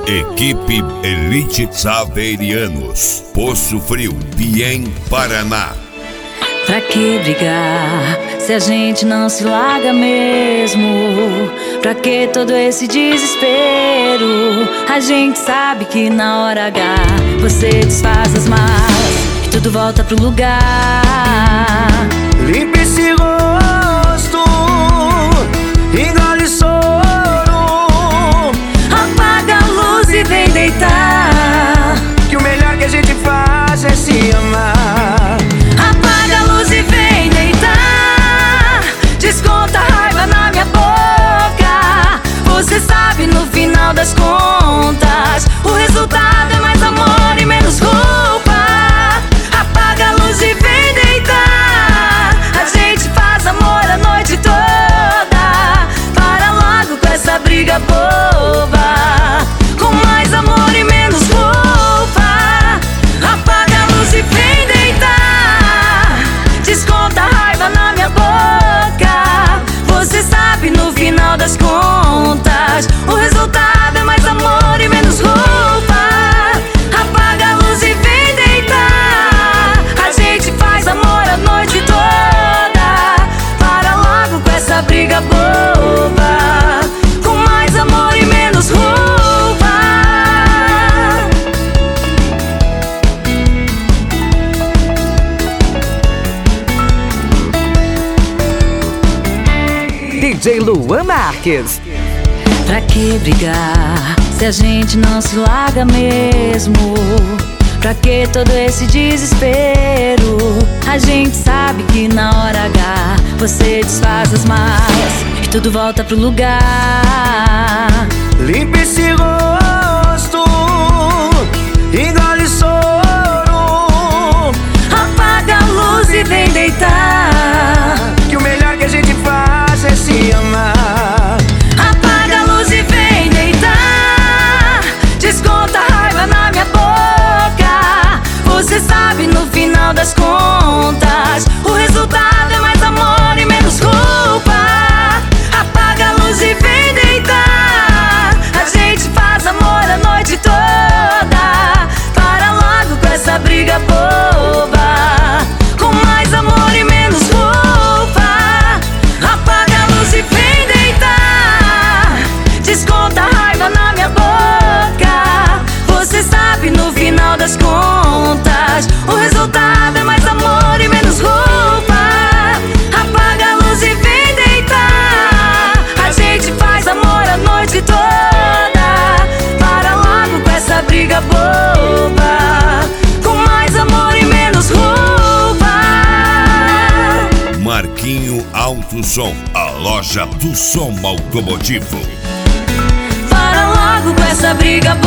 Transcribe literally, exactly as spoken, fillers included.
Equipe Elite Saveirianos, Poço Frio, Piém, Paraná. Pra que brigar se a gente não se larga mesmo? Pra que todo esse desespero? A gente sabe que na hora H você desfaz as malas e tudo volta pro lugar. Limpa esse rosto, engole soro, apaga a luz e vem deitar, que o melhor que a gente faz é se amar. Apaga a luz e vem deitar, desconta a raiva na minha boca. Você sabe, no final das contas, o resultado é mais amor e menos roupa. Apaga a luz e vem deitar, a gente faz amor a noite toda. Para logo com essa briga boba, com mais amor e menos roupa. Apaga a luz e vem deitar, desconta a raiva na minha boca. Você sabe, no final das contas, o resultado é mais amor e menos roupa. Apaga a luz e vem deitar, a gente faz amor a noite toda. Para logo com essa briga boba, com mais amor e menos roupa. D J Luan Marques. Pra que brigar se a gente não se larga mesmo? Pra que todo esse desespero? A gente sabe que na hora H você desfaz as malas e tudo volta pro lugar. Limpa esse rosto, engole soro, apaga a luz e vem deitar, que o melhor que a gente faz é se amar. Apaga a luz e vem deitar, desconta a raiva na minha boca. Você sabe, no final das contas, o resultado é mais amor e menos roupa. Apaga a luz e vem deitar, a gente faz amor a noite toda. Para logo com essa briga boba, com mais amor e menos roupa. Apaga a luz e vem deitar, desconta a raiva na minha boca. Você sabe, no final das contas, o resultado é mais amor e menos roupa. Apaga a luz e vem deitar, a gente faz amor a noite toda. Para logo com essa briga boba, com mais amor e menos roupa. Marquinho Alto Som, a loja do som automotivo. Para logo com essa briga boba.